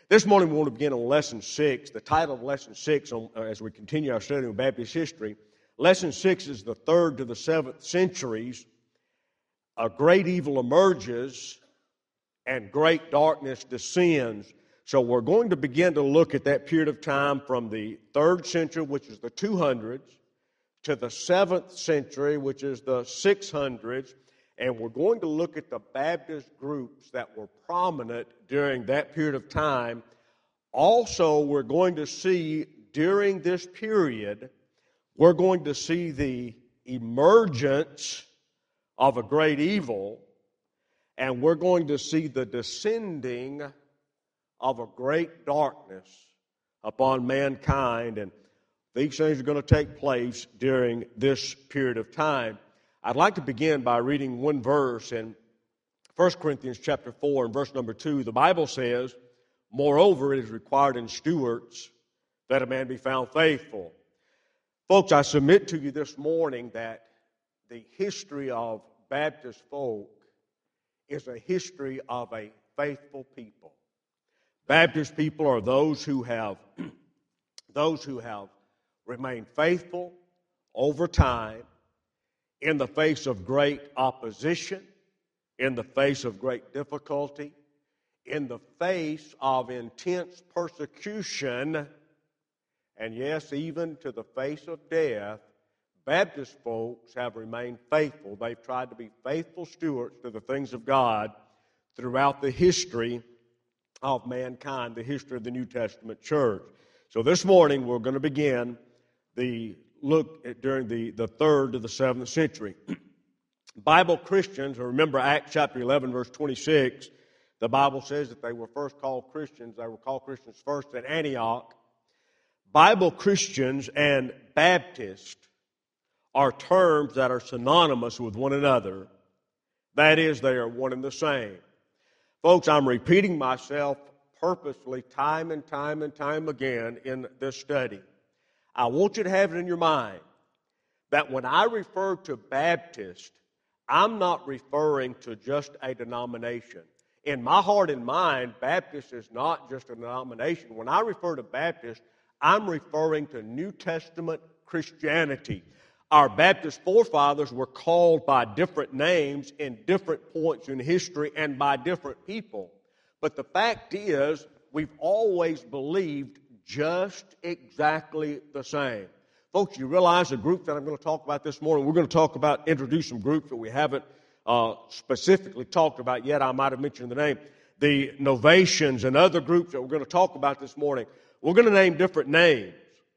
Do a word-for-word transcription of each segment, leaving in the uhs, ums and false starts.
This morning we want to begin on Lesson six. The title of Lesson six, on, uh, as we continue our study of Baptist history, Lesson six is the third to the seventh centuries. A great evil emerges and great darkness descends. So we're going to begin to look at that period of time from the third century, which is the two hundreds, to the seventh century, which is the six hundreds. And we're going to look at the Baptist groups that were prominent during that period of time. Also, we're going to see during this period, we're going to see the emergence of a great evil, and we're going to see the descending of a great darkness upon mankind. And these things are going to take place during this period of time. I'd like to begin by reading one verse in First Corinthians chapter four and verse number two. The Bible says, "Moreover, it is required in stewards that a man be found faithful." Folks, I submit to you this morning that the history of Baptist folk is a history of a faithful people. Baptist people are those who have those who have remained faithful over time, in the face of great opposition, in the face of great difficulty, in the face of intense persecution, and yes, even to the face of death. Baptist folks have remained faithful. They've tried to be faithful stewards to the things of God throughout the history of mankind, the history of the New Testament church. So this morning we're going to begin the look at during the, the third to the seventh century. Bible Christians, remember Acts chapter eleven, verse twenty-six, the Bible says that they were first called Christians. They were called Christians first at Antioch. Bible Christians and Baptist are terms that are synonymous with one another. That is, they are one and the same. Folks, I'm repeating myself purposely time and time and time again in this study. I want you to have it in your mind that when I refer to Baptist, I'm not referring to just a denomination. In my heart and mind, Baptist is not just a denomination. When I refer to Baptist, I'm referring to New Testament Christianity. Our Baptist forefathers were called by different names in different points in history and by different people. But the fact is, we've always believed just exactly the same. Folks, you realize the group that I'm going to talk about this morning, we're going to talk about, introduce some groups that we haven't uh, specifically talked about yet. I might have mentioned the name. The Novatians and other groups that we're going to talk about this morning, we're going to name different names.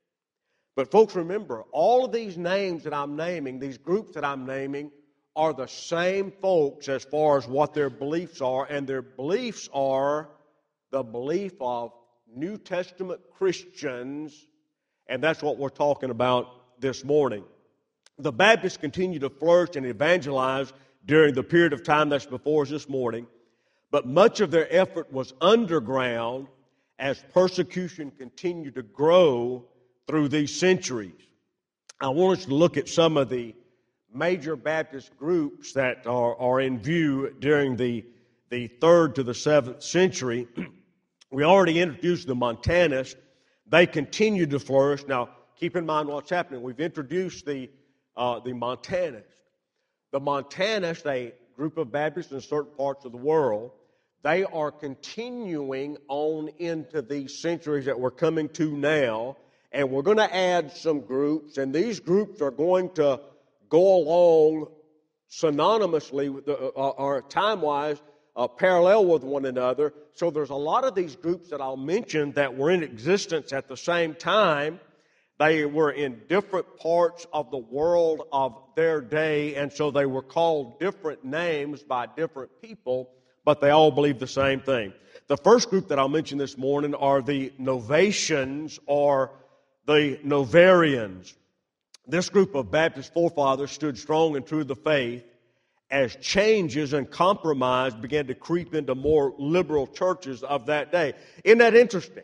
But folks, remember, all of these names that I'm naming, these groups that I'm naming, are the same folks as far as what their beliefs are, and their beliefs are the belief of New Testament Christians, and that's what we're talking about this morning. The Baptists continue to flourish and evangelize during the period of time that's before us this morning, but much of their effort was underground as persecution continued to grow through these centuries. I want us to look at some of the major Baptist groups that are, are in view during the, the third to the seventh century. We already introduced the Montanists. They continue to flourish. Now, keep in mind what's happening. We've introduced the, uh, the Montanists. The Montanists, a group of Baptists in certain parts of the world, they are continuing on into these centuries that we're coming to now, and we're going to add some groups, and these groups are going to go along synonymously, with the, uh, or time-wise, Uh, parallel with one another. So there's a lot of these groups that I'll mention that were in existence at the same time. They were in different parts of the world of their day, and so they were called different names by different people, but they all believe the same thing. The first group that I'll mention this morning are the Novatians or the Novarians. This group of Baptist forefathers stood strong and true to the faith as changes and compromise began to creep into more liberal churches of that day. Isn't that interesting?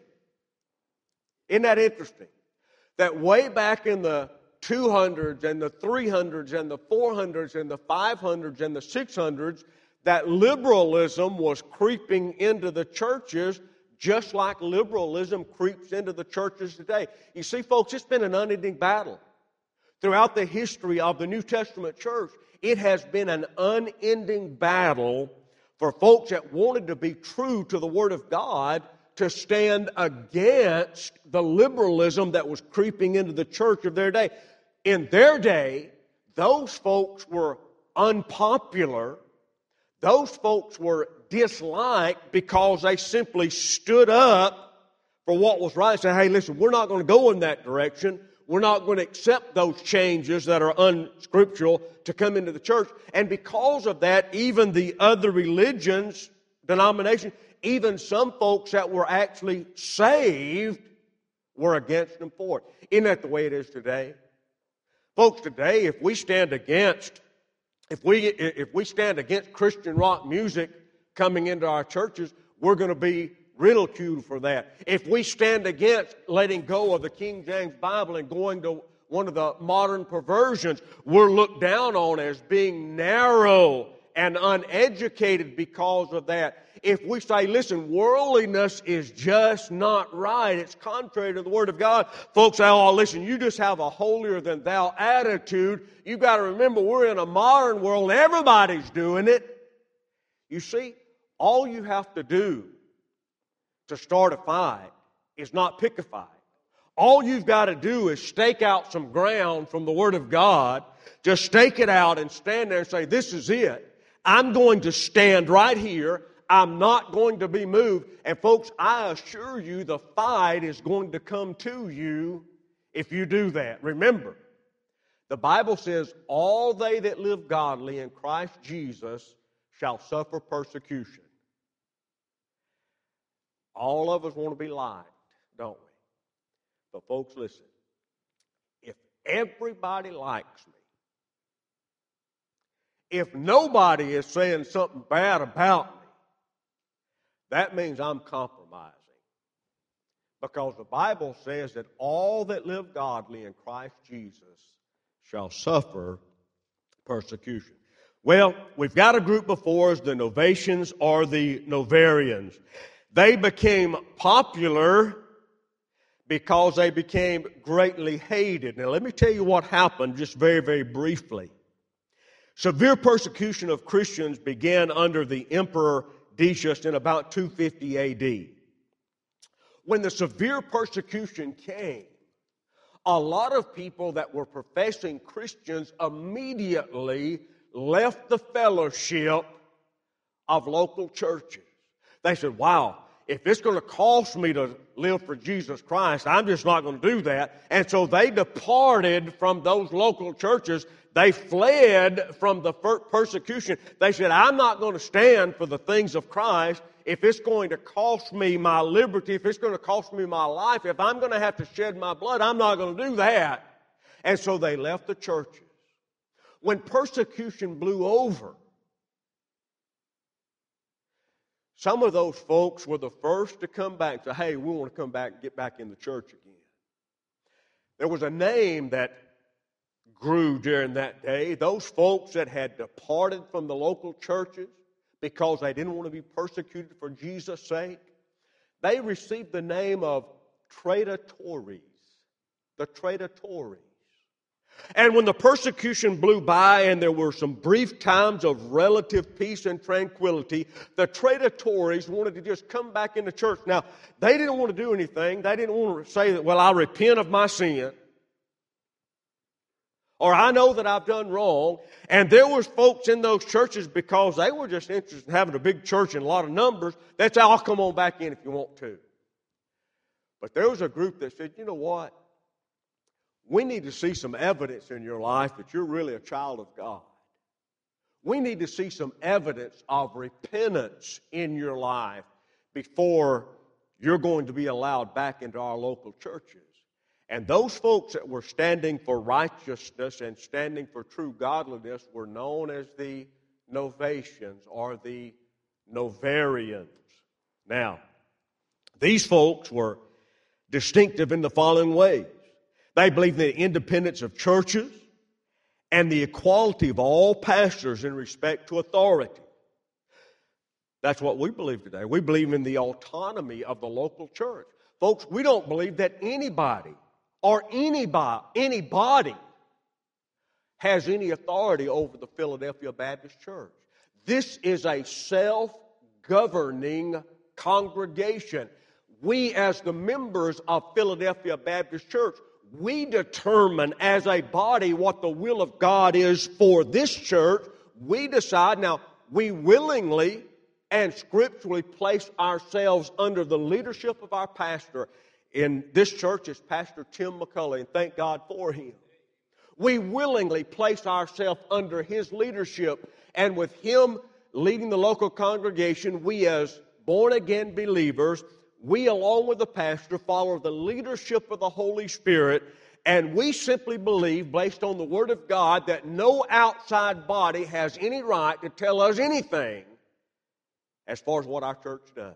Isn't that interesting? That way back in the two hundreds and the three hundreds and the four hundreds and the five hundreds and the six hundreds, that liberalism was creeping into the churches just like liberalism creeps into the churches today. You see, folks, it's been an unending battle. Throughout the history of the New Testament church, it has been an unending battle for folks that wanted to be true to the Word of God to stand against the liberalism that was creeping into the church of their day. In their day, those folks were unpopular. Those folks were disliked because they simply stood up for what was right and said, hey, listen, we're not going to go in that direction. We're not going to accept those changes that are unscriptural to come into the church. And because of that, even the other religions, denominations, even some folks that were actually saved were against them for it. Isn't that the way it is today? Folks, today, if we stand against, if we if we stand against Christian rock music coming into our churches, we're going to be ridiculed for that. If we stand against letting go of the King James Bible and going to one of the modern perversions, we're looked down on as being narrow and uneducated because of that. If we say, listen, worldliness is just not right, it's contrary to the Word of God, folks say, oh, listen, you just have a holier-than-thou attitude. You've got to remember, we're in a modern world. Everybody's doing it. You see, all you have to do to start a fight is not pick a fight. All you've got to do is stake out some ground from the Word of God. Just stake it out and stand there and say, this is it. I'm going to stand right here. I'm not going to be moved. And folks, I assure you the fight is going to come to you if you do that. Remember, the Bible says, all they that live godly in Christ Jesus shall suffer persecution. All of us want to be liked, don't we? But folks, listen. If everybody likes me, if nobody is saying something bad about me, that means I'm compromising. Because the Bible says that all that live godly in Christ Jesus shall suffer persecution. Well, we've got a group before us, the Novatians or the Novarians. They became popular because they became greatly hated. Now, let me tell you what happened just very, very briefly. Severe persecution of Christians began under the Emperor Decius in about two fifty A D. When the severe persecution came, a lot of people that were professing Christians immediately left the fellowship of local churches. They said, wow, if it's going to cost me to live for Jesus Christ, I'm just not going to do that. And so they departed from those local churches. They fled from the persecution. They said, I'm not going to stand for the things of Christ if it's going to cost me my liberty, if it's going to cost me my life, if I'm going to have to shed my blood, I'm not going to do that. And so they left the churches. When persecution blew over, some of those folks were the first to come back and say, hey, we want to come back and get back in the church again. There was a name that grew during that day. Those folks that had departed from the local churches because they didn't want to be persecuted for Jesus' sake, they received the name of Traitores, the Traitores. And when the persecution blew by and there were some brief times of relative peace and tranquility, the Traitores wanted to just come back into church. Now, they didn't want to do anything. They didn't want to say that, well, I repent of my sin, or I know that I've done wrong. And there was folks in those churches, because they were just interested in having a big church and a lot of numbers, that's, I'll come on back in if you want to. But there was a group that said, you know what? We need to see some evidence in your life that you're really a child of God. We need to see some evidence of repentance in your life before you're going to be allowed back into our local churches. And those folks that were standing for righteousness and standing for true godliness were known as the Novatians or the Novarians. Now, these folks were distinctive in the following ways. They believed in the independence of churches and the equality of all pastors in respect to authority. That's what we believe today. We believe in the autonomy of the local church. Folks, we don't believe that anybody or anybody, anybody has any authority over the Philadelphia Baptist Church. This is a self-governing congregation. We, as the members of Philadelphia Baptist Church, we determine as a body what the will of God is for this church. We decide. Now, we willingly and scripturally place ourselves under the leadership of our pastor. In this church is Pastor Tim McCulley, and thank God for him. We willingly place ourselves under his leadership, and with him leading the local congregation, we as born-again believers, we along with the pastor follow the leadership of the Holy Spirit, and we simply believe, based on the Word of God, that no outside body has any right to tell us anything as far as what our church does.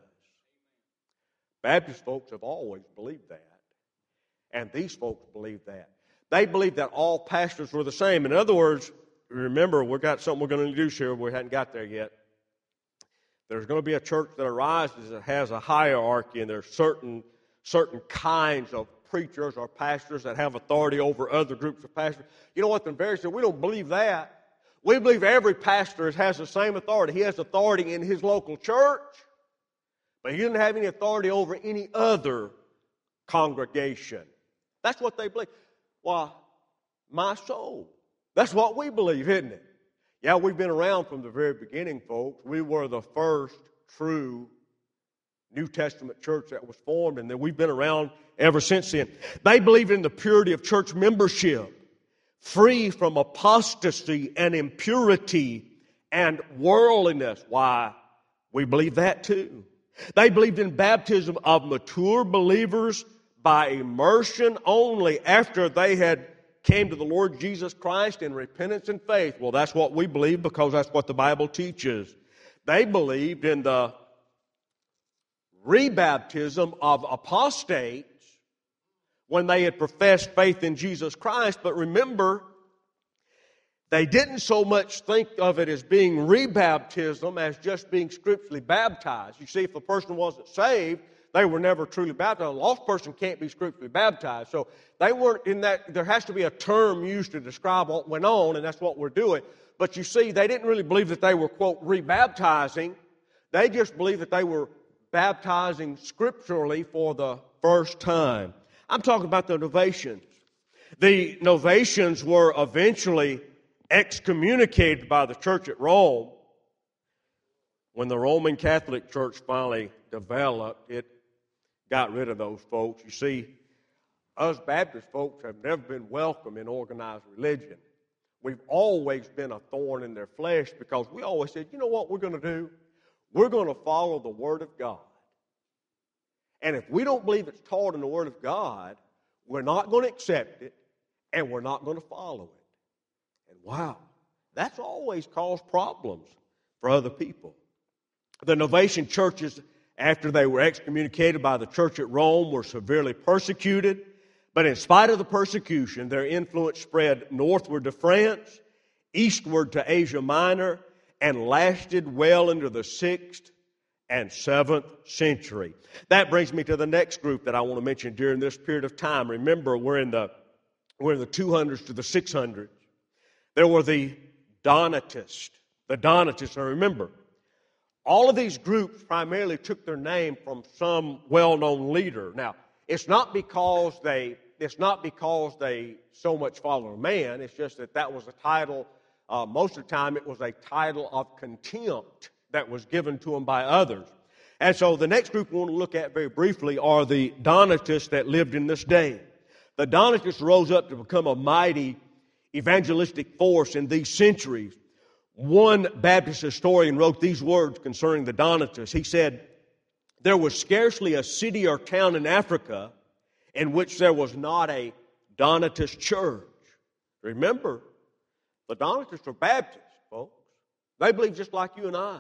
Baptist folks have always believed that, and these folks believe that. They believe that all pastors were the same. In other words, remember, we've got something we're going to introduce here. We hadn't got there yet. There's going to be a church that arises that has a hierarchy, and there's certain, certain kinds of preachers or pastors that have authority over other groups of pastors. You know what the Pharisees said? We don't believe that. We believe every pastor has the same authority. He has authority in his local church, but he doesn't have any authority over any other congregation. That's what they believe. Why, my soul. That's what we believe, isn't it? Yeah, we've been around from the very beginning, folks. We were the first true New Testament church that was formed, and then we've been around ever since then. They believed in the purity of church membership, free from apostasy and impurity and worldliness. Why, we believe that too. They believed in baptism of mature believers by immersion only after they had came to the Lord Jesus Christ in repentance and faith. Well, that's what we believe because that's what the Bible teaches. They believed in the rebaptism of apostates when they had professed faith in Jesus Christ. But remember, they didn't so much think of it as being rebaptism as just being scripturally baptized. You see, if a person wasn't saved, they were never truly baptized. A lost person can't be scripturally baptized. So they weren't in that. There has to be a term used to describe what went on, and that's what we're doing. But you see, they didn't really believe that they were, quote, rebaptizing. They just believed that they were baptizing scripturally for the first time. I'm talking about the Novatians. The Novatians were eventually excommunicated by the church at Rome. When the Roman Catholic Church finally developed, it got rid of those folks. You see, us Baptist folks have never been welcome in organized religion. We've always been a thorn in their flesh because we always said, you know what we're going to do? We're going to follow the Word of God. And if we don't believe it's taught in the Word of God, we're not going to accept it, and we're not going to follow it. And wow, that's always caused problems for other people. The Novatian churches, after they were excommunicated by the church at Rome, were severely persecuted. But in spite of the persecution, their influence spread northward to France, eastward to Asia Minor, and lasted well into the sixth and seventh century. That brings me to the next group that I want to mention during this period of time. Remember, we're in the, we're in the two hundreds to the six hundreds. There were the Donatists. The Donatists, and remember, all of these groups primarily took their name from some well-known leader. Now, it's not because they it's not because they so much follow a man. It's just that that was a title. Uh, most of the time, it was a title of contempt that was given to them by others. And so the next group we want to look at very briefly are the Donatists that lived in this day. The Donatists rose up to become a mighty evangelistic force in these centuries. One Baptist historian wrote these words concerning the Donatists. He said, "There was scarcely a city or town in Africa in which there was not a Donatist church." Remember, the Donatists are Baptists, folks. They believe just like you and I.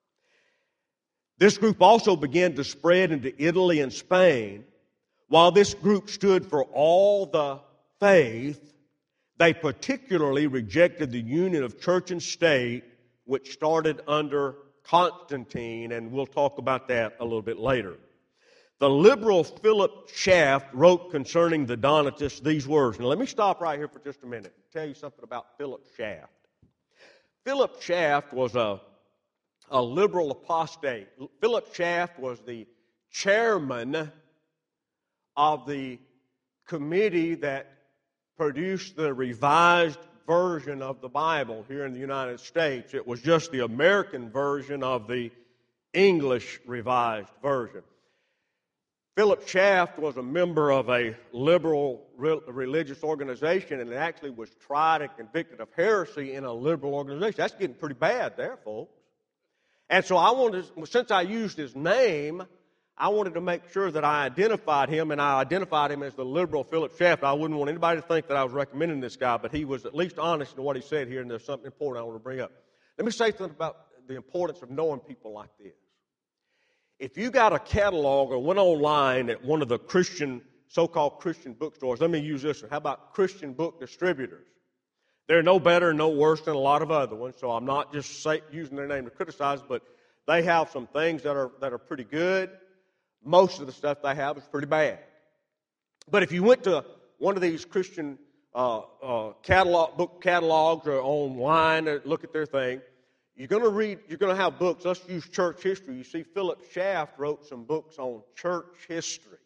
This group also began to spread into Italy and Spain. While this group stood for all the faith, they particularly rejected the union of church and state, which started under Constantine, and we'll talk about that a little bit later. The liberal Philip Schaff wrote concerning the Donatists these words. Now let me stop right here for just a minute and tell you something about Philip Schaff. Philip Schaff was a, a liberal apostate. Philip Schaff was the chairman of the committee that produced the revised version of the Bible here in the United States. It was just the American version of the English revised version. Philip Schaff was a member of a liberal re- religious organization and actually was tried and convicted of heresy in a liberal organization. That's getting pretty bad there, folks. And so I wanted, since I used his name, I wanted to make sure that I identified him, and I identified him as the liberal Philip Schaff. I wouldn't want anybody to think that I was recommending this guy, but he was at least honest in what he said here, and there's something important I want to bring up. Let me say something about the importance of knowing people like this. If you got a catalog or went online at one of the Christian, so-called Christian bookstores, let me use this one. How about Christian book distributors? They're no better and no worse than a lot of other ones, so I'm not just say, using their name to criticize, but they have some things that are that are pretty good. Most of the stuff they have is pretty bad. But if you went to one of these Christian uh, uh, catalog book catalogs or online or look at their thing, you're going to read. You're going to have books. Let's use church history. You see, Philip Schaff wrote some books on church history.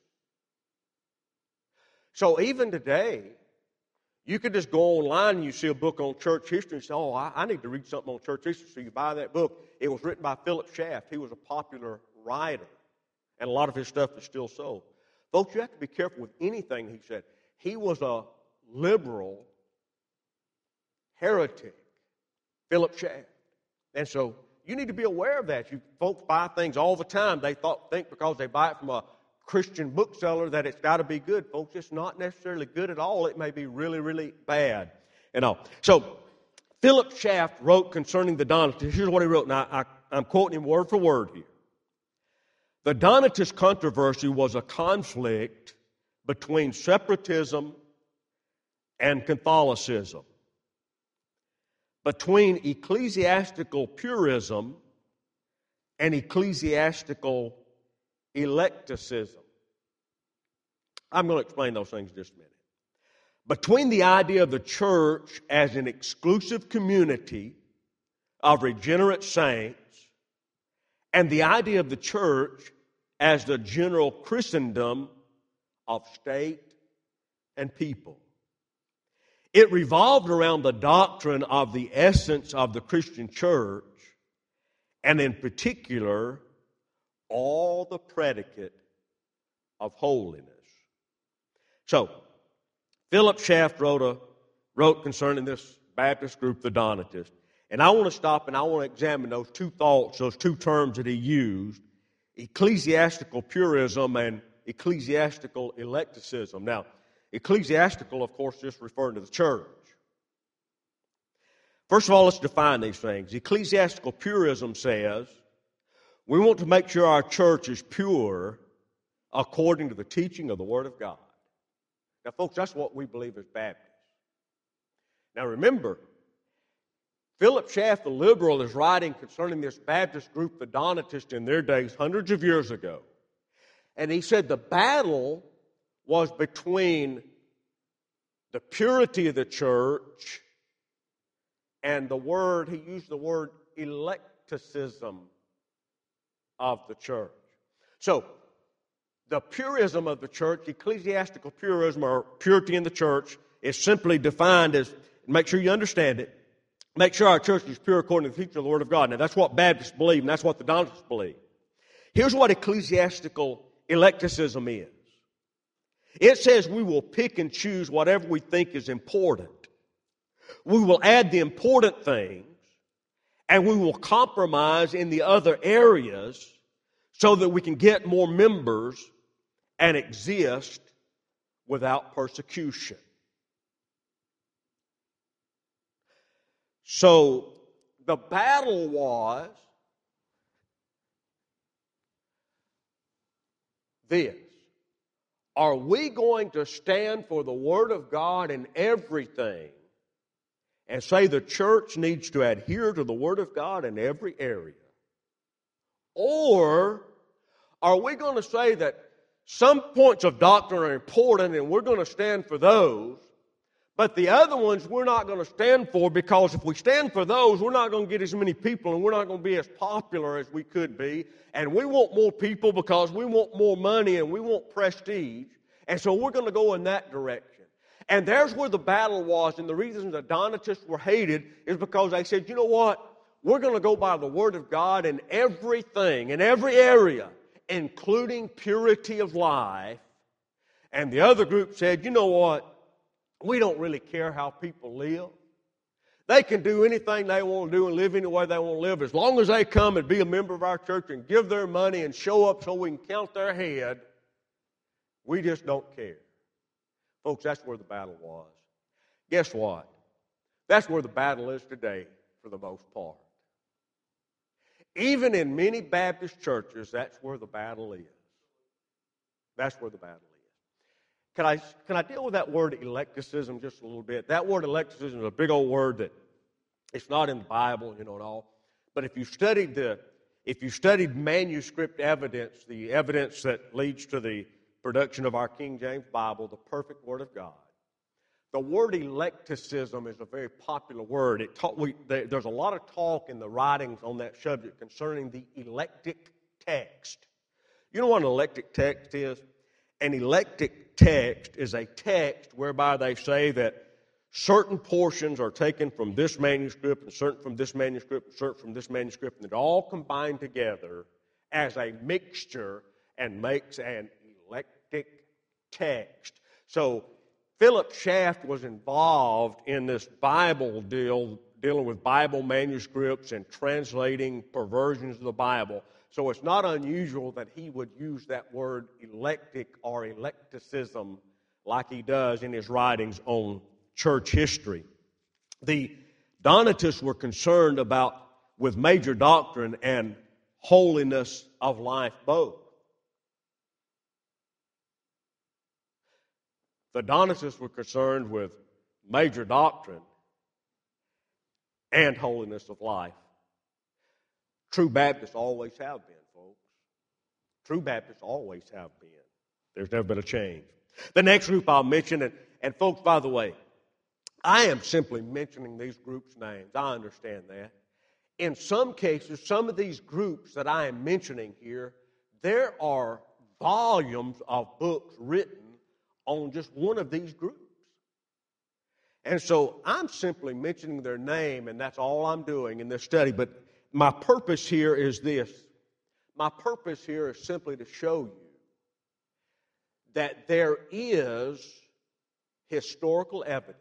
So even today, you could just go online and you see a book on church history and say, oh, I, I need to read something on church history. So you buy that book. It was written by Philip Schaff. He was a popular writer, and a lot of his stuff is still sold. Folks, you have to be careful with anything he said. He was a liberal heretic, Philip Schaff. And so you need to be aware of that. You folks buy things all the time. They thought, think because they buy it from a Christian bookseller that it's got to be good. Folks, it's not necessarily good at all. It may be really, really bad and all. So Philip Schaff wrote concerning the Donatists. Here's what he wrote. Now, I, I'm quoting him word for word here. The Donatist controversy was a conflict between separatism and Catholicism, between ecclesiastical purism and ecclesiastical eclecticism. I'm going to explain those things in just a minute. Between the idea of the church as an exclusive community of regenerate saints and the idea of the church as the general Christendom of state and people. It revolved around the doctrine of the essence of the Christian church, and in particular, all the predicate of holiness. So, Philip Schaff wrote, a, wrote concerning this Baptist group, the Donatists, and I want to stop and I want to examine those two thoughts, those two terms that he used, ecclesiastical purism and ecclesiastical eclecticism. Now, ecclesiastical, of course, just referring to the church. First of all, let's define these things. Ecclesiastical purism says we want to make sure our church is pure according to the teaching of the Word of God. Now, folks, that's what we believe as Baptists. Now, remember, Philip Schaff, the liberal, is writing concerning this Baptist group, the Donatists, in their days, hundreds of years ago. And he said the battle was between the purity of the church and the word, he used the word eclecticism of the church. So, the purism of the church, ecclesiastical purism or purity in the church, is simply defined as, make sure you understand it, make sure our church is pure according to the teaching of the Word of God. Now, that's what Baptists believe, and that's what the Donatists believe. Here's what ecclesiastical eclecticism is. It says we will pick and choose whatever we think is important. We will add the important things, and we will compromise in the other areas so that we can get more members and exist without persecution. So the battle was this. Are we going to stand for the Word of God in everything and say the church needs to adhere to the Word of God in every area? Or are we going to say that some points of doctrine are important and we're going to stand for those, but the other ones we're not going to stand for, because if we stand for those, we're not going to get as many people and we're not going to be as popular as we could be, and we want more people because we want more money and we want prestige, and so we're going to go in that direction. And there's where the battle was, and the reason the Donatists were hated is because they said, you know what, we're going to go by the Word of God in everything, in every area, including purity of life. And the other group said, you know what, we don't really care how people live. They can do anything they want to do and live any way they want to live. As long as they come and be a member of our church and give their money and show up so we can count their head, we just don't care. Folks, that's where the battle was. Guess what? That's where the battle is today for the most part. Even in many Baptist churches, that's where the battle is. That's where the battle is. Can I, can I deal with that word eclecticism just a little bit? That word eclecticism is a big old word that it's not in the Bible, you know, and all. But if you studied the, if you studied manuscript evidence, the evidence that leads to the production of our King James Bible, the perfect Word of God, the word eclecticism is a very popular word. It talk, we, there, there's a lot of talk in the writings on that subject concerning the electic text. You know what an electic text is? An electic text is a text whereby they say that certain portions are taken from this manuscript and certain from this manuscript and certain from this manuscript, and they're all combined together as a mixture and makes an electic text. So Philip Schaff was involved in this Bible deal, dealing with Bible manuscripts and translating perversions of the Bible. So it's not unusual that he would use that word electic or electicism like he does in his writings on church history. The Donatists were concerned about with major doctrine and holiness of life both. The Donatists were concerned with major doctrine and holiness of life. True Baptists always have been, folks. True Baptists always have been. There's never been a change. The next group I'll mention, and, and folks, by the way, I am simply mentioning these groups' names. I understand that. In some cases, some of these groups that I am mentioning here, there are volumes of books written on just one of these groups. And so I'm simply mentioning their name, and that's all I'm doing in this study. But my purpose here is this. My purpose here is simply to show you that there is historical evidence.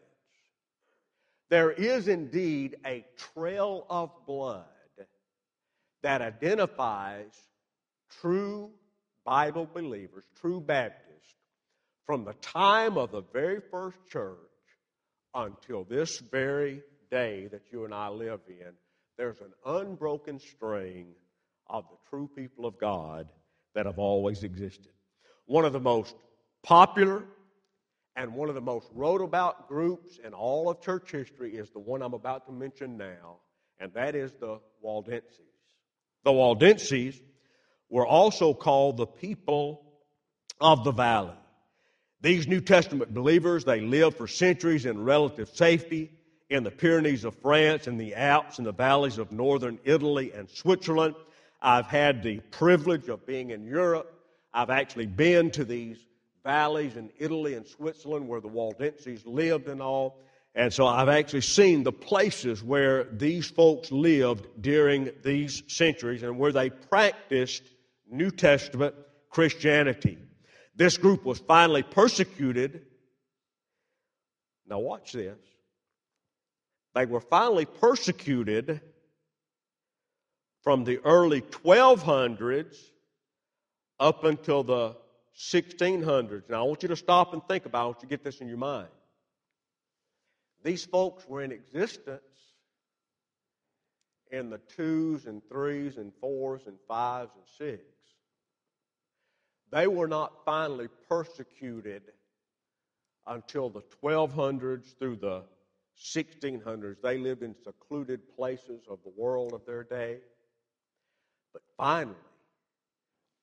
There is indeed a trail of blood that identifies true Bible believers, true Baptists, from the time of the very first church until this very day that you and I live in. There's an unbroken string of the true people of God that have always existed. One of the most popular and one of the most wrote about groups in all of church history is the one I'm about to mention now, and that is the Waldenses. The Waldenses were also called the people of the valley. These New Testament believers, they lived for centuries in relative safety in the Pyrenees of France and the Alps and the valleys of northern Italy and Switzerland. I've had the privilege of being in Europe. I've actually been to these valleys in Italy and Switzerland where the Waldenses lived and all. And so I've actually seen the places where these folks lived during these centuries and where they practiced New Testament Christianity. This group was finally persecuted. Now watch this. They were finally persecuted from the early twelve hundreds up until the sixteen hundreds. Now I want you to stop and think about it. I want you to get this in your mind. These folks were in existence in the twos and threes and fours and fives and six. They were not finally persecuted until the twelve hundreds through the sixteen hundreds. They lived in secluded places of the world of their day. But finally,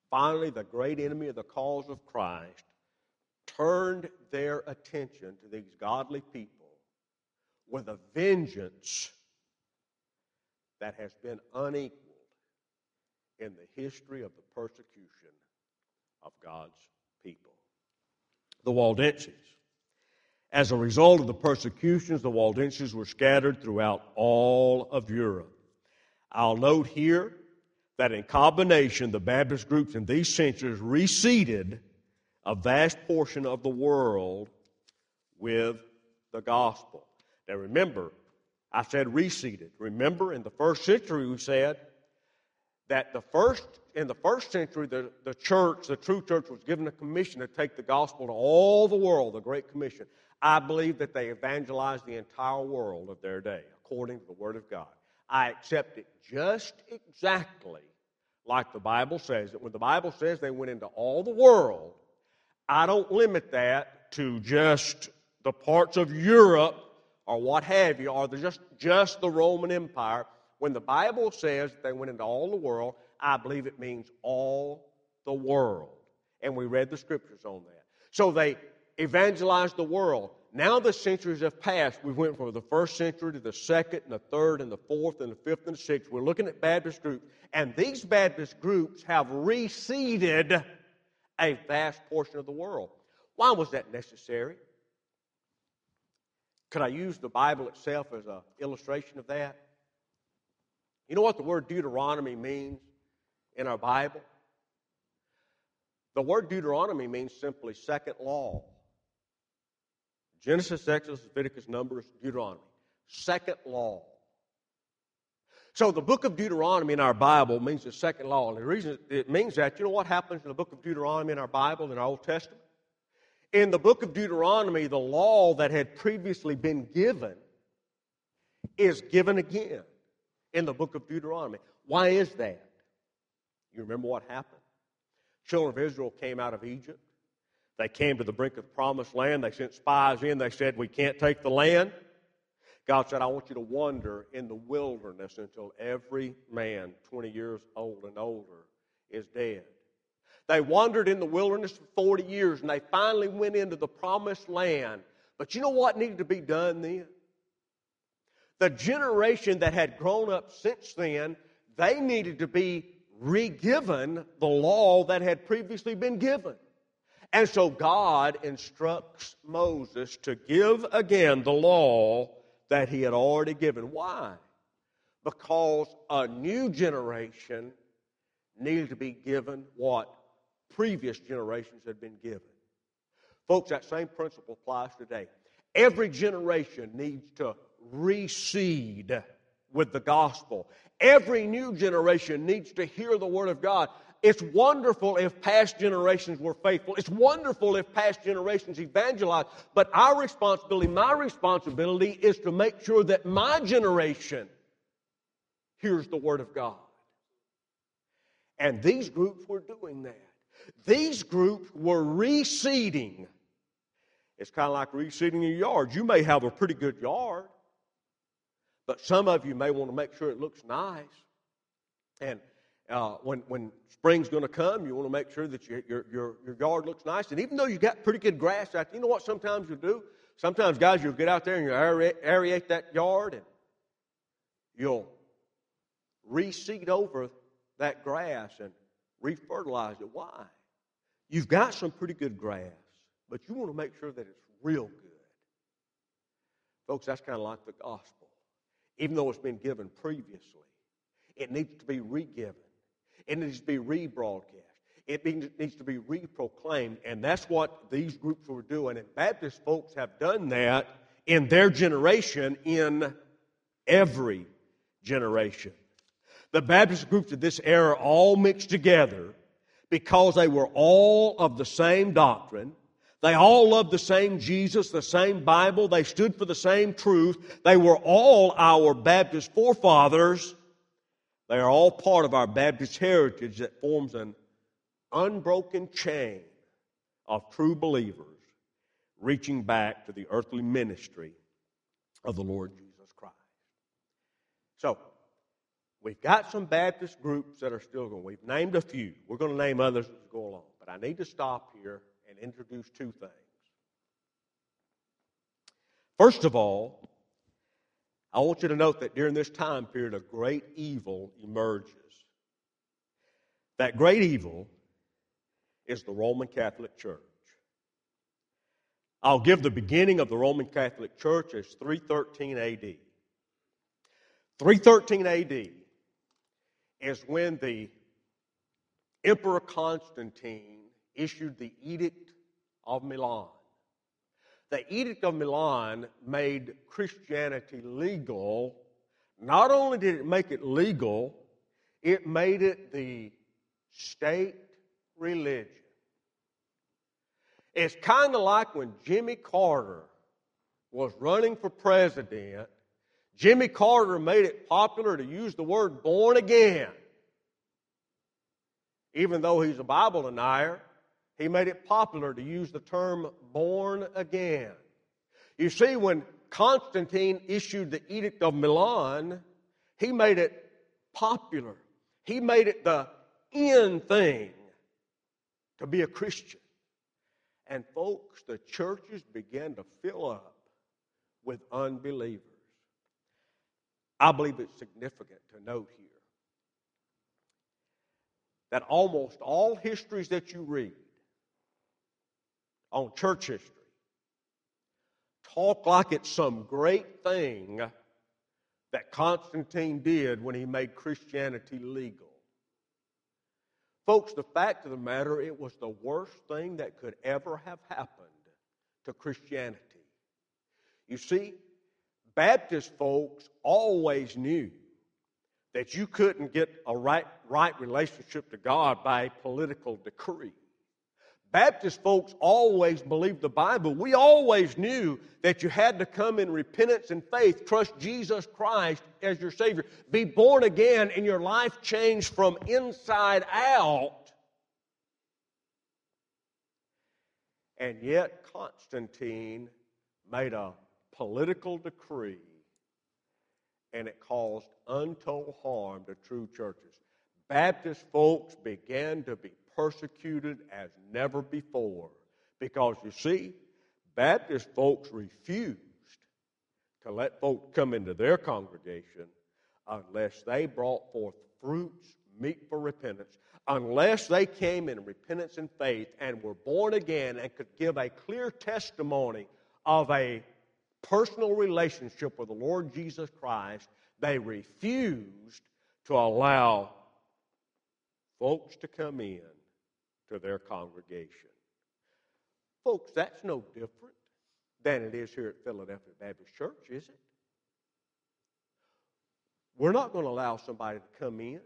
finally the great enemy of the cause of Christ turned their attention to these godly people with a vengeance that has been unequaled in the history of the persecution of God's people. The Waldenses. As a result of the persecutions, the Waldenses were scattered throughout all of Europe. I'll note here that in combination, the Baptist groups in these centuries reseeded a vast portion of the world with the gospel. Now remember, I said reseeded. Remember, in the first century we said that the first in the first century the, the church, the true church, was given a commission to take the gospel to all the world, the Great Commission. I believe that they evangelized the entire world of their day, according to the Word of God. I accept it just exactly like the Bible says it. When the Bible says they went into all the world, I don't limit that to just the parts of Europe or what have you, or the just, just the Roman Empire. When the Bible says they went into all the world, I believe it means all the world. And we read the scriptures on that. So they evangelized the world. Now the centuries have passed. We went from the first century to the second and the third and the fourth and the fifth and the sixth. We're looking at Baptist groups. And these Baptist groups have reseeded a vast portion of the world. Why was that necessary? Could I use the Bible itself as an illustration of that? You know what the word Deuteronomy means in our Bible? The word Deuteronomy means simply second law. Genesis, Exodus, Leviticus, Numbers, Deuteronomy. Second law. So the book of Deuteronomy in our Bible means the second law. And the reason it means that, you know what happens in the book of Deuteronomy in our Bible, in our Old Testament? In the book of Deuteronomy, the law that had previously been given is given again in the book of Deuteronomy. Why is that? You remember what happened? Children of Israel came out of Egypt. They came to the brink of the promised land. They sent spies in. They said, we can't take the land. God said, I want you to wander in the wilderness until every man twenty years old and older is dead. They wandered in the wilderness for forty years, and they finally went into the promised land. But you know what needed to be done then? The generation that had grown up since then, they needed to be re-given the law that had previously been given. And so God instructs Moses to give again the law that he had already given. Why? Because a new generation needed to be given what previous generations had been given. Folks, that same principle applies today. Every generation needs to reseed with the gospel. Every new generation needs to hear the Word of God. It's wonderful if past generations were faithful. It's wonderful if past generations evangelized. But our responsibility, my responsibility, is to make sure that my generation hears the Word of God. And these groups were doing that. These groups were reseeding. It's kind of like reseeding your yard. You may have a pretty good yard, but some of you may want to make sure it looks nice. And uh, when when spring's going to come, you want to make sure that your, your your your yard looks nice. And even though you got pretty good grass out there, you know what sometimes you'll do? Sometimes, guys, you'll get out there and you'll aerate, aerate that yard, and you'll reseed over that grass and refertilize it. Why? You've got some pretty good grass, but you want to make sure that it's real good. Folks, that's kind of like the gospel. Even though it's been given previously, it needs to be re-given. It needs to be rebroadcast. It needs to be reproclaimed, and that's what these groups were doing. And Baptist folks have done that in their generation, in every generation. The Baptist groups of this era all mixed together because they were all of the same doctrine. They all loved the same Jesus, the same Bible. They stood for the same truth. They were all our Baptist forefathers. They are all part of our Baptist heritage that forms an unbroken chain of true believers reaching back to the earthly ministry of the Lord Jesus Christ. So, We've got some Baptist groups that are still going. We've named a few. We're going to name others as we go along. But I need to stop here and introduce two things. First of all, I want you to note that during this time period, a great evil emerges. That great evil is the Roman Catholic Church. I'll give the beginning of the Roman Catholic Church as three thirteen A D. three thirteen A D is when the Emperor Constantine issued the Edict of Milan. The Edict of Milan made Christianity legal. Not only did it make it legal, it made it the state religion. It's kind of like when Jimmy Carter was running for president. Jimmy Carter made it popular to use the word born again. Even though he's a Bible denier, he made it popular to use the term born again. You see, when Constantine issued the Edict of Milan, he made it popular. He made it the in thing to be a Christian. And folks, the churches began to fill up with unbelievers. I believe it's significant to note here that almost all histories that you read on church history talk like it's some great thing that Constantine did when he made Christianity legal. Folks, the fact of the matter, it was the worst thing that could ever have happened to Christianity. You see, Baptist folks always knew that you couldn't get a right, right relationship to God by a political decree. Baptist folks always believed the Bible. We always knew that you had to come in repentance and faith, trust Jesus Christ as your Savior, be born again, and your life changed from inside out. And yet Constantine made a political decree, and it caused untold harm to true churches. Baptist folks began to be persecuted as never before because, you see, Baptist folks refused to let folks come into their congregation unless they brought forth fruits meet for repentance, unless they came in repentance and faith and were born again and could give a clear testimony of a personal relationship with the Lord Jesus Christ. They refused to allow folks to come in to their congregation. Folks, that's no different than it is here at Philadelphia Baptist Church, is it? We're not going to allow somebody to come in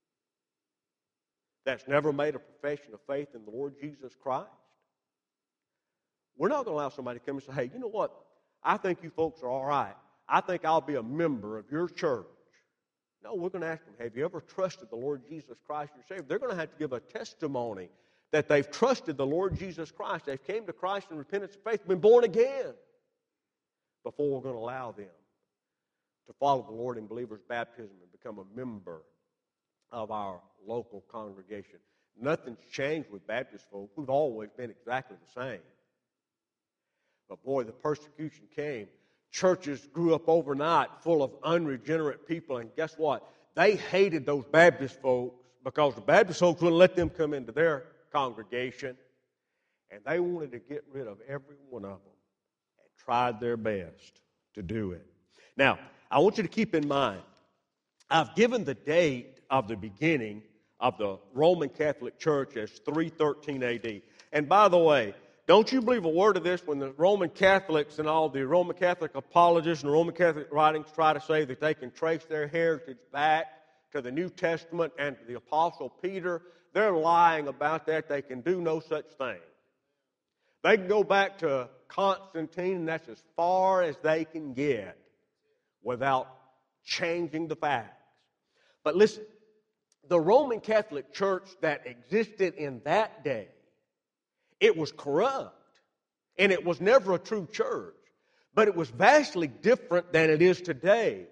that's never made a profession of faith in the Lord Jesus Christ. We're not going to allow somebody to come and say, hey, you know what? I think you folks are all right. I think I'll be a member of your church. No, we're going to ask them, have you ever trusted the Lord Jesus Christ your Savior? They're going to have to give a testimony that they've trusted the Lord Jesus Christ. They've came to Christ in repentance and faith, been born again, before we're going to allow them to follow the Lord in believer's baptism and become a member of our local congregation. Nothing's changed with Baptist folk. We've always been exactly the same. But boy, the persecution came. Churches grew up overnight full of unregenerate people, and guess what? They hated those Baptist folks because the Baptist folks wouldn't let them come into their congregation, and they wanted to get rid of every one of them and tried their best to do it. Now, I want you to keep in mind, I've given the date of the beginning of the Roman Catholic Church as three thirteen A D. And by the way, don't you believe a word of this when the Roman Catholics and all the Roman Catholic apologists and the Roman Catholic writings try to say that they can trace their heritage back to the New Testament and to the Apostle Peter. They're lying about that. They can do no such thing. They can go back to Constantine, and that's as far as they can get without changing the facts. But listen, the Roman Catholic Church that existed in that day, it was corrupt, and it was never a true church, but it was vastly different than it is today.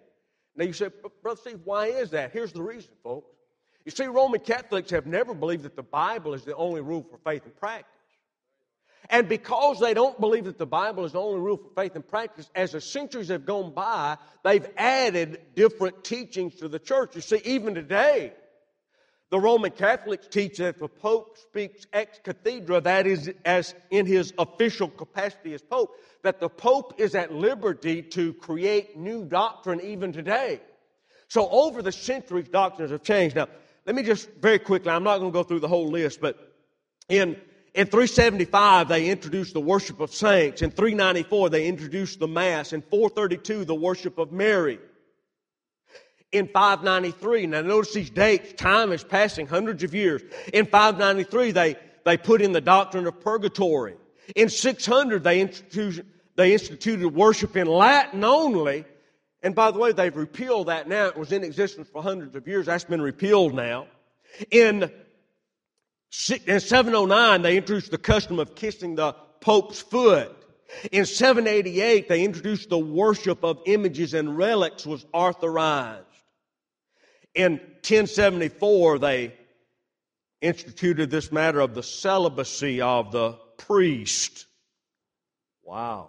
Now you say, Brother Steve, why is that? Here's the reason, folks. You see, Roman Catholics have never believed that the Bible is the only rule for faith and practice. And because they don't believe that the Bible is the only rule for faith and practice, as the centuries have gone by, they've added different teachings to the church. You see, even today, the Roman Catholics teach that if the Pope speaks ex cathedra, that is, as in his official capacity as Pope, that the Pope is at liberty to create new doctrine even today. So over the centuries, doctrines have changed. Now, let me just very quickly, I'm not going to go through the whole list, but in, in three seventy-five, they introduced the worship of saints. In three ninety-four, they introduced the Mass. In four thirty-two, the worship of Mary. In five ninety-three, now notice these dates, time is passing hundreds of years. In five ninety-three, they, they put in the doctrine of purgatory. In six hundred, they instituted, they instituted worship in Latin only. And by the way, they've repealed that now. It was in existence for hundreds of years. That's been repealed now. In, in seven oh nine, they introduced the custom of kissing the Pope's foot. In seven eighty-eight, they introduced the worship of images and relics was authorized. In ten seventy-four, they instituted this matter of the celibacy of the priest. Wow.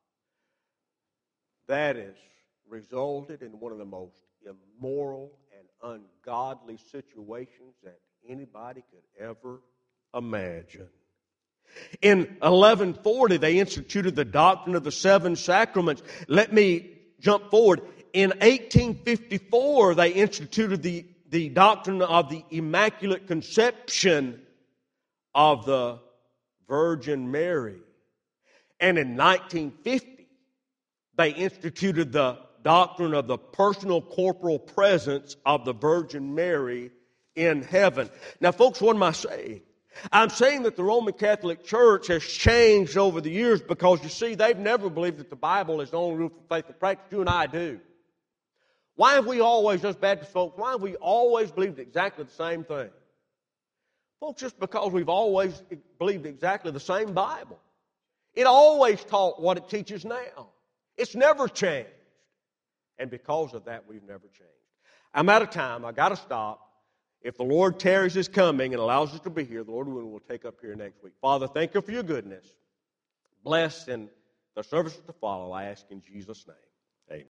That has resulted in one of the most immoral and ungodly situations that anybody could ever imagine. In eleven forty, they instituted the doctrine of the seven sacraments. Let me jump forward. In eighteen fifty-four, they instituted the, the doctrine of the Immaculate Conception of the Virgin Mary. And in nineteen fifty, they instituted the doctrine of the personal corporal presence of the Virgin Mary in heaven. Now, folks, what am I saying? I'm saying that the Roman Catholic Church has changed over the years because, you see, they've never believed that the Bible is the only rule for faith and practice. You and I do. Why have we always, us Baptist folks, why have we always believed exactly the same thing? Folks, just because we've always believed exactly the same Bible. It always taught what it teaches now. It's never changed. And because of that, we've never changed. I'm out of time. I've got to stop. If the Lord tarries His coming and allows us to be here, the Lord willing, we'll take up here next week. Father, thank you for your goodness. Bless in the services to follow, I ask in Jesus' name. Amen.